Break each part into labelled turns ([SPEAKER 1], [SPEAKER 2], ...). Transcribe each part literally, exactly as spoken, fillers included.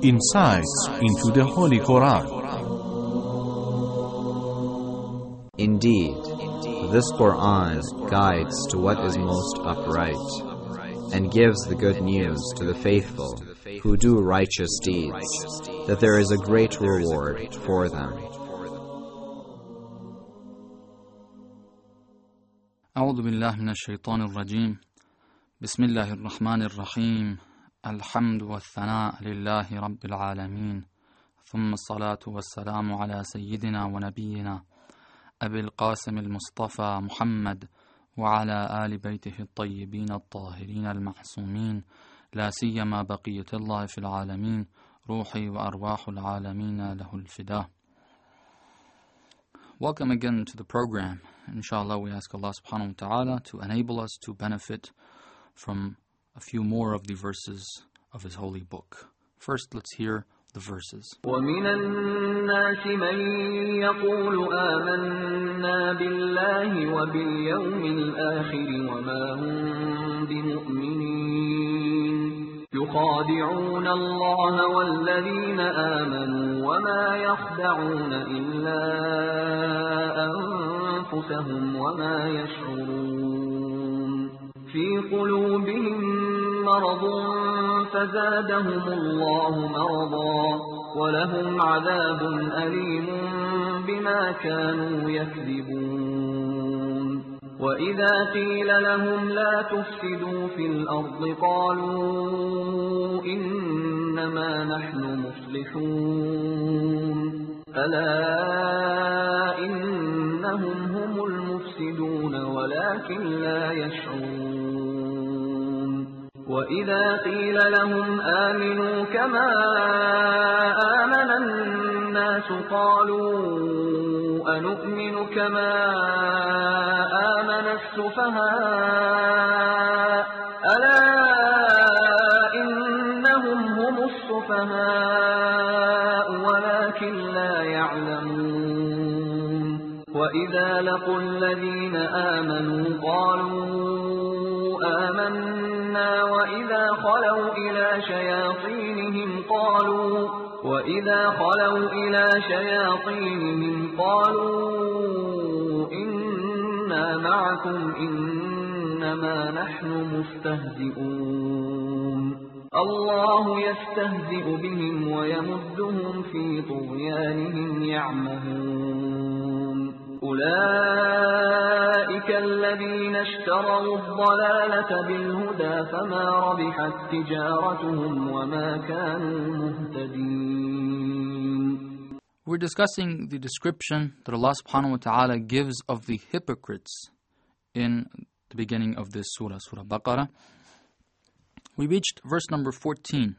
[SPEAKER 1] insights into the Holy Quran.
[SPEAKER 2] Indeed, this Quran guides to what is most upright, and gives the good news to the faithful who do righteous deeds, that there is a great reward for them.
[SPEAKER 3] أعوذ بالله من الشيطان الرجيم بسم الله الرحمن الرحيم الحمد والثناء لله رب العالمين ثم الصلاة والسلام على سيدنا ونبينا أبي القاسم المصطفى محمد وعلى آل بيته الطيبين الطاهرين المعصومين لا سيما بقية الله في العالمين روحي وأرواح العالمين له الفداء. Welcome again to the program. Inshallah, we ask Allah subhanahu wa ta'ala to enable us to benefit from a few more of the verses of His holy book. First, let's hear the verses.
[SPEAKER 4] وَمِنَ النَّاسِ مَن يَقُولُ آمَنَّا بِاللَّهِ وَبِالْيَوْمِ الْآخِرِ وَمَا هُم بِمُؤْمِنِينَ يخادعون الله والذين آمنوا وما يخدعون إلا أنفسهم وما يشعرون في قلوبهم مرض فزادهم الله مرضا ولهم عذاب أليم بما كانوا يكذبون وإذا قيل لهم لا تفسدوا في الأرض قالوا إنما نحن مصلحون ألا إنهم هم المفسدون ولكن لا يشعرون وإذا قيل لهم آمنوا كما آمن الناس قالوا أنؤمن كما آمن السفهاء ألا إنهم هم السفهاء ولكن لا يعلمون وإذا لقوا الذين آمنوا قالوا آمنا وإذا خلوا إلى شياطينهم قالوا وإذا خلوا إلى شياطينهم قالوا إنا معكم إنما نحن مستهزئون الله يستهزئ بهم ويمدهم في طغيانهم يعمهون أولئك الذين اشتروا الضلالة بالهدى فما ربحت تجارتهم وما كانوا مهتدين.
[SPEAKER 3] We're discussing the description that Allah subhanahu wa ta'ala gives of the hypocrites in the beginning of this surah, Surah Baqarah. We reached verse number fourteen.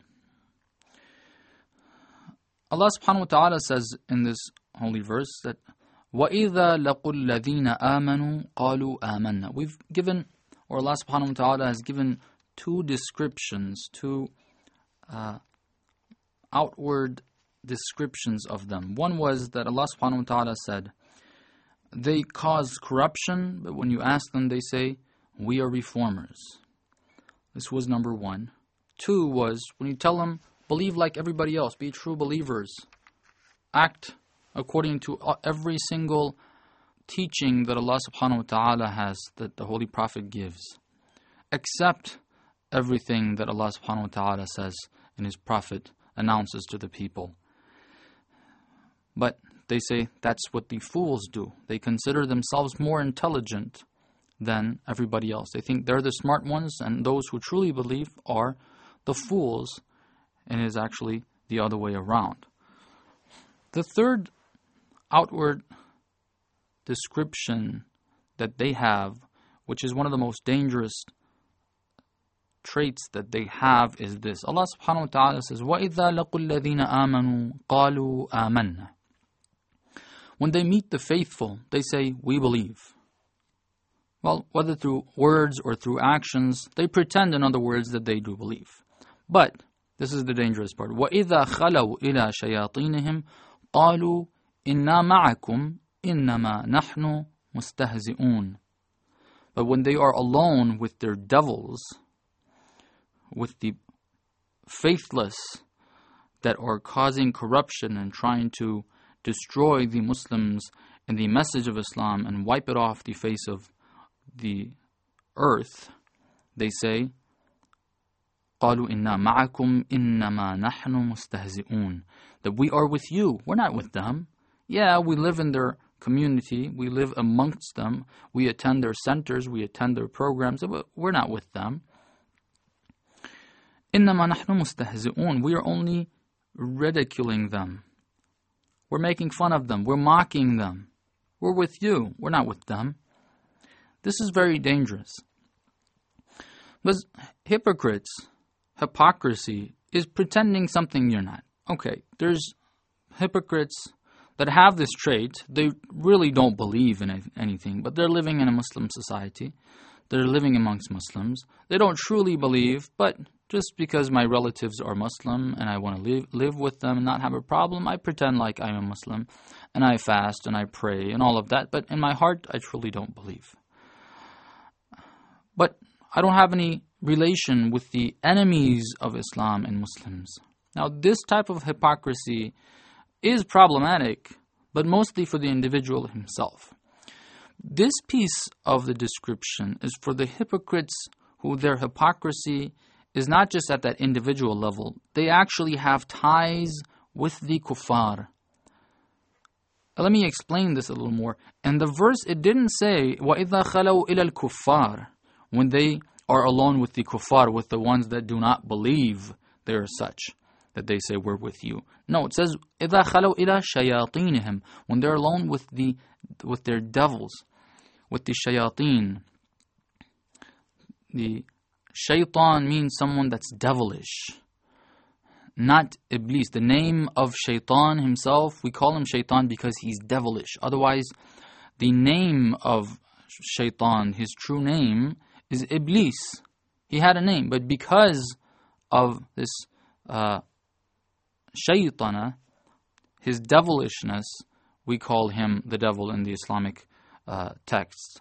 [SPEAKER 3] Allah subhanahu wa ta'ala says in this holy verse that وَإِذَا لَقُوا الَّذِينَ آمَنُوا قَالُوا آمَنَّا. We've given, or Allah subhanahu wa ta'ala has given two descriptions, two uh, outward descriptions of them. One was that Allah subhanahu wa ta'ala said, they cause corruption, but when you ask them, they say, we are reformers. This was number one. Two was, when you tell them, believe like everybody else, be true believers, act according to every single teaching that Allah subhanahu wa ta'ala has, that the Holy Prophet gives. Accept everything that Allah subhanahu wa ta'ala says and His Prophet announces to the people. But they say that's what the fools do. They consider themselves more intelligent than everybody else. They think they're the smart ones, and those who truly believe are the fools, and it is actually the other way around. The third outward description that they have, which is one of the most dangerous traits that they have, is this. Allah subhanahu wa ta'ala says, وَإِذَا لَقُوا الَّذِينَ آمَنُوا قَالُوا آمَنَّا. When they meet the faithful, they say, we believe. Well, whether through words or through actions, they pretend, in other words, that they do believe. But this is the dangerous part. وَإِذَا خَلَوْا إِلَى شَيَاطِينِهِمْ قَالُوا إِنَّا مَعَكُمْ إِنَّمَا نَحْنُ مُسْتَهْزِئُونَ. But when they are alone with their devils, with the faithless, that are causing corruption and trying to destroy the Muslims and the message of Islam and wipe it off the face of the earth, they say, قَالُوا إِنَّا مَعَكُمْ إِنَّمَا نَحْنُ مُسْتَهْزِئُونَ, that we are with you, we're not with them. Yeah, we live in their community, we live amongst them, we attend their centers, we attend their programs, but we're not with them. إِنَّمَا نَحْنُ مُسْتَهْزِئُونَ, we are only ridiculing them. We're making fun of them, we're mocking them. We're with you, we're not with them. This is very dangerous. Because hypocrites, hypocrisy, is pretending something you're not. Okay, there's hypocrites that have this trait. They really don't believe in anything, but they're living in a Muslim society. They're living amongst Muslims. They don't truly believe, but just because my relatives are Muslim and I want to live, live with them and not have a problem, I pretend like I'm a Muslim and I fast and I pray and all of that, but in my heart, I truly don't believe. But I don't have any relation with the enemies of Islam and Muslims. Now, this type of hypocrisy is problematic, but mostly for the individual himself. This piece of the description is for the hypocrites who their hypocrisy is not just at that individual level. They actually have ties with the kuffar. Let me explain this a little more. In the verse, it didn't say, وَإِذَا خَلَوْا إِلَى الْكُفَّارِ, when they are alone with the kuffar, with the ones that do not believe they are such, that they say, we're with you. No, it says, إِذَا خَلَوْا إِلَى شَيَاطِينِهِمْ, when they're alone with the with their devils, with the shayateen. The shaitan means someone that's devilish, not Iblis. The name of shaitan himself, we call him shaitan because he's devilish. Otherwise, the name of shaitan, his true name, is Iblis. He had a name, but because of this uh, shaitana, his devilishness, we call him the devil in the Islamic uh, texts.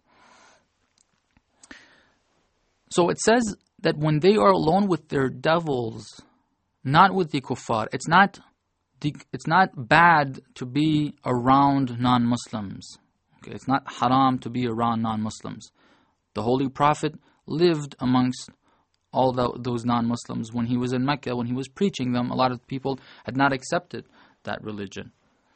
[SPEAKER 3] So it says that when they are alone with their devils, not with the kuffar, it's not it's not bad to be around non-Muslims. Okay, it's not haram to be around non-Muslims. The Holy Prophet lived amongst all the, those non-Muslims when he was in Mecca, when he was preaching them. A lot of people had not accepted that religion.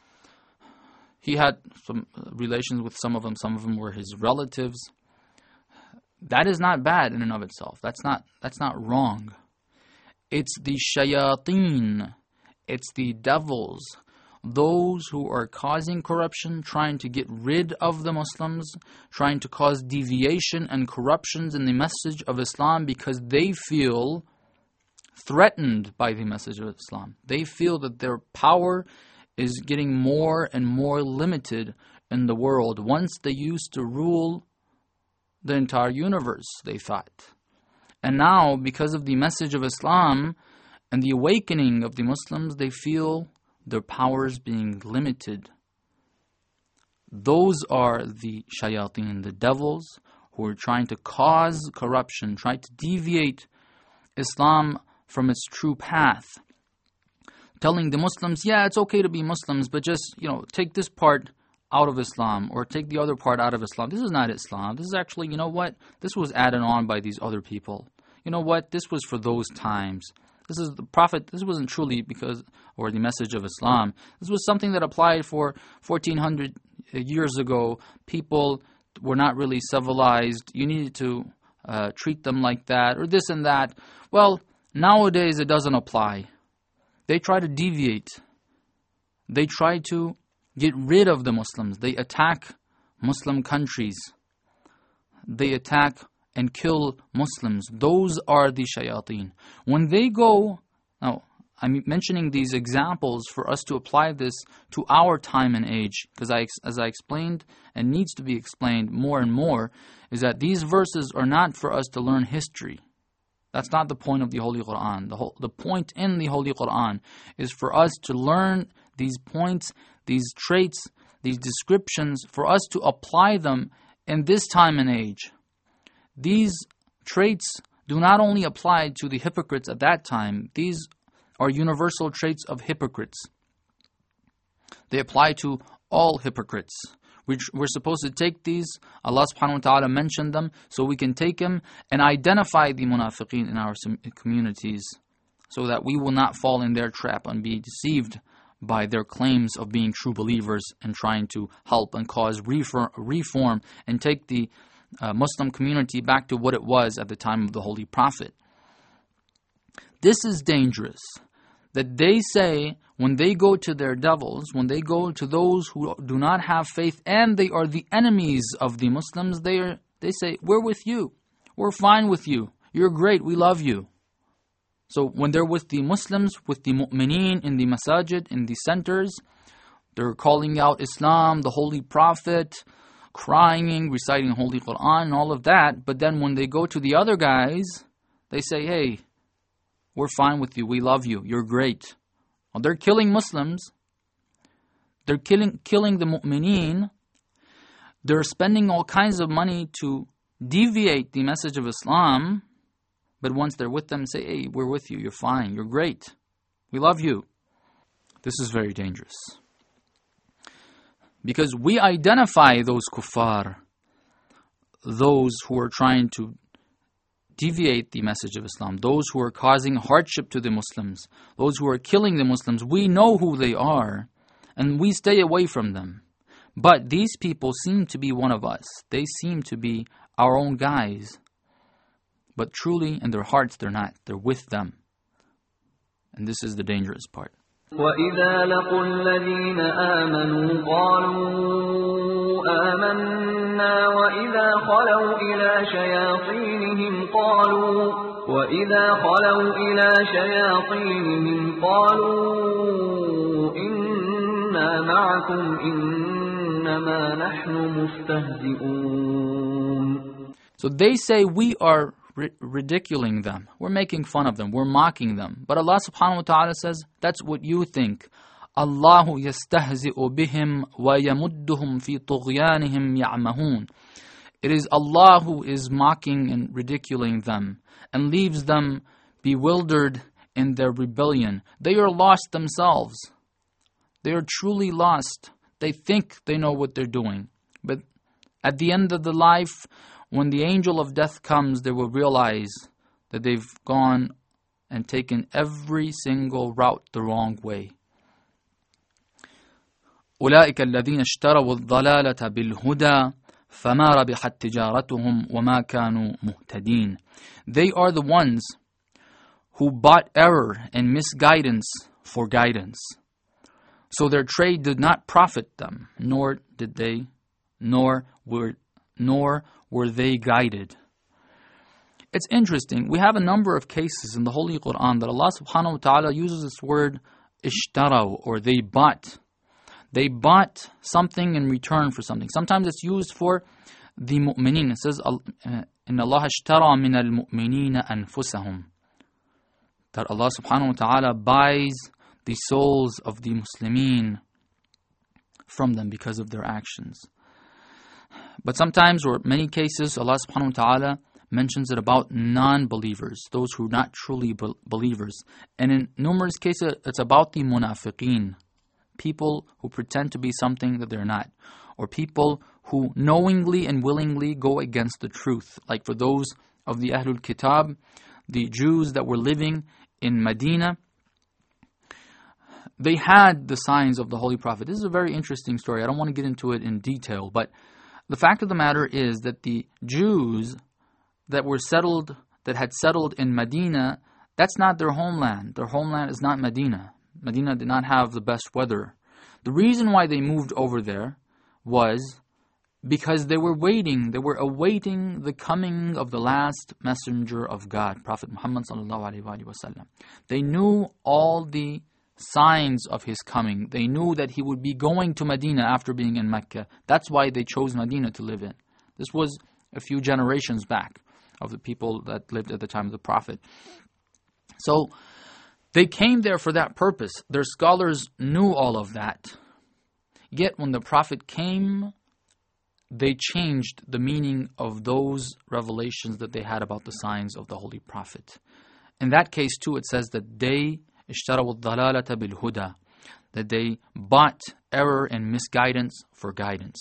[SPEAKER 3] He had some relations with some of them. Some of them were his relatives. That is not bad in and of itself. That's not that's not wrong. It's the shayateen. It's the devils. Those who are causing corruption, trying to get rid of the Muslims, trying to cause deviation and corruptions in the message of Islam because they feel threatened by the message of Islam. They feel that their power is getting more and more limited in the world. Once they used to rule the entire universe, they thought. And now, because of the message of Islam and the awakening of the Muslims, they feel their powers being limited. Those are the shayateen, the devils, who are trying to cause corruption, trying to deviate Islam from its true path. Telling the Muslims, yeah, it's okay to be Muslims, but just, you know, take this part out of Islam or take the other part out of Islam. This is not Islam. This is actually, you know what? This was added on by these other people. You know what? This was for those times. This is the Prophet. This wasn't truly because, or the message of Islam. This was something that applied for fourteen hundred years ago. People were not really civilized. You needed to uh, treat them like that or this and that. Well, nowadays it doesn't apply. They try to deviate. They try to get rid of the Muslims. They attack Muslim countries. They attack and kill Muslims. Those are the shayateen. When they go, now I'm mentioning these examples for us to apply this to our time and age, because I, as I explained, and needs to be explained more and more, is that these verses are not for us to learn history. That's not the point of the Holy Quran. The, whole, the point in the Holy Quran is for us to learn these points, these traits, these descriptions, for us to apply them in this time and age. These traits do not only apply to the hypocrites at that time. These are universal traits of hypocrites. They apply to all hypocrites. We're supposed to take these. Allah subhanahu wa ta'ala mentioned them, so we can take them and identify the munafiqeen in our communities, so that we will not fall in their trap and be deceived by their claims of being true believers and trying to help and cause reform and take the uh, Muslim community back to what it was at the time of the Holy Prophet. This is dangerous. That they say, when they go to their devils, when they go to those who do not have faith and they are the enemies of the Muslims, they are, they say, we're with you. We're fine with you. You're great. We love you. So when they're with the Muslims, with the mu'mineen in the masajid, in the centers, they're calling out Islam, the Holy Prophet, crying, reciting Holy Quran, and all of that. But then when they go to the other guys, they say, hey, we're fine with you. We love you. You're great. Well, they're killing Muslims. They're killing killing the mu'mineen. They're spending all kinds of money to deviate the message of Islam. But once they're with them, say, hey, we're with you. You're fine. You're great. We love you. This is very dangerous. Because we identify those kuffar, those who are trying to deviate the message of Islam, those who are causing hardship to the Muslims, those who are killing the Muslims. We know who they are, and we stay away from them. But these people seem to be one of us. They seem to be our own guys. But truly, in their hearts, they're not. They're with them. And this is the dangerous part.
[SPEAKER 4] وَإِذَا لَقُوا الَّذِينَ آمَنُوا قَالُوا آمَنَّا وَإِذَا خَلَوْا إِلَى شَيَاطِينِهِمْ قَالُوا وَإِذَا خَلَوْا إِلَى شَيَاطِينِهِمْ قَالُوا إِنَّا مَعَكُمْ إِنَّمَا نَحْنُ مُسْتَهْزِئُونَ.
[SPEAKER 3] So they say we are ridiculing them. We're making fun of them. We're mocking them. But Allah subhanahu wa ta'ala says, that's what you think. Allahu yastahzi'u bihim wa yamudduhum fi tughyanihim ya'mahun. It is Allah who is mocking and ridiculing them and leaves them bewildered in their rebellion. They are lost themselves. They are truly lost. They think they know what they're doing. But at the end of the life, when the angel of death comes, they will realize that they've gone and taken every single route the wrong way. أولئك الذين اشتروا الضلالة بالهدى فما ربحت تجارتهم وما كانوا مهتدين. They are the ones who bought error and misguidance for guidance. So their trade did not profit them, nor did they, nor were, nor were they guided. It's interesting. We have a number of cases in the Holy Quran that Allah subhanahu wa ta'ala uses this word ishtaraw, or they bought. They bought something in return for something. Sometimes it's used for the mu'mineen. It says, إِنَّ اللَّهَ اشْتَرَى مِنَ الْمُؤْمِنِينَ أَنفُسَهُم. That Allah subhanahu wa ta'ala buys the souls of the Muslimin from them because of their actions. But sometimes, or many cases, Allah subhanahu wa ta'ala mentions it about non-believers, those who are not truly be- believers. And in numerous cases, it's about the munafiqeen, people who pretend to be something that they're not, or people who knowingly and willingly go against the truth. Like for those of the Ahlul Kitab, the Jews that were living in Medina, they had the signs of the Holy Prophet. This is a very interesting story. I don't want to get into it in detail, but the fact of the matter is that the Jews that were settled, that had settled in Medina, that's not their homeland. Their homeland is not Medina. Medina did not have the best weather. The reason why they moved over there was because they were waiting, they were awaiting the coming of the last messenger of God, Prophet Muhammad sallallahu alaihi wasallam. They knew all the signs of his coming. They knew that he would be going to Medina after being in Mecca. That's why they chose Medina to live in. This was a few generations back of the people that lived at the time of the Prophet. So they came there for that purpose. Their scholars knew all of that. Yet when the Prophet came, they changed the meaning of those revelations that they had about the signs of the Holy Prophet. In that case too, it says that they اشتروا الضلالة بالهدى, that they bought error and misguidance for guidance.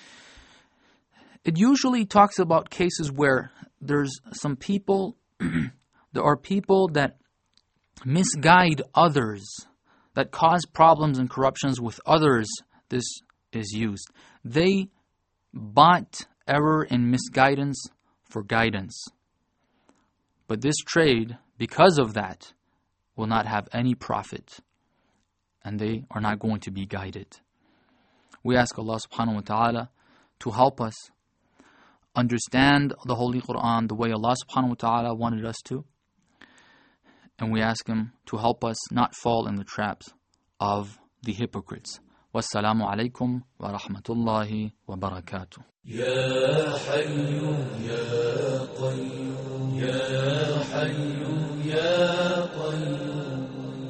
[SPEAKER 3] It usually talks about cases where there's some people, there are people that misguide others, that cause problems and corruptions with others. This is used. They bought error and misguidance for guidance. But this trade, because of that, will not have any profit, and they are not going to be guided. We ask Allah subhanahu wa ta'ala to help us understand the Holy Quran the way Allah subhanahu wa ta'ala wanted us to, and we ask Him to help us not fall in the traps of the hypocrites. Wassalamu alaikum wa rahmatullahi wa barakatuh.
[SPEAKER 5] Ya Hayyu Ya Qayyum, Ya Hayyu Ya Qayyum,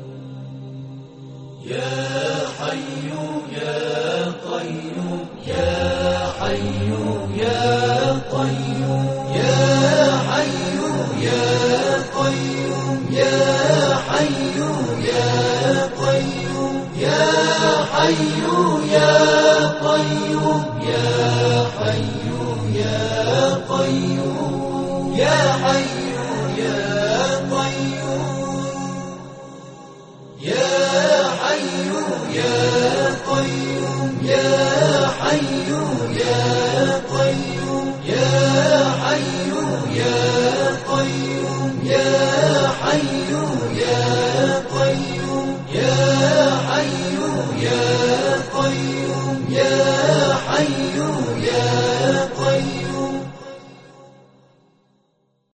[SPEAKER 5] Ya Hayyu Ya Qayyum, Ya Hayyu Ya Qayyum, Ya Hayyu Ya Qayyum, Ya Hayyu Ya Qayyum, Ya Hayyu Ya Qayyum, Ya Hayyu Ya Qayyum, Ya Hayyu Ya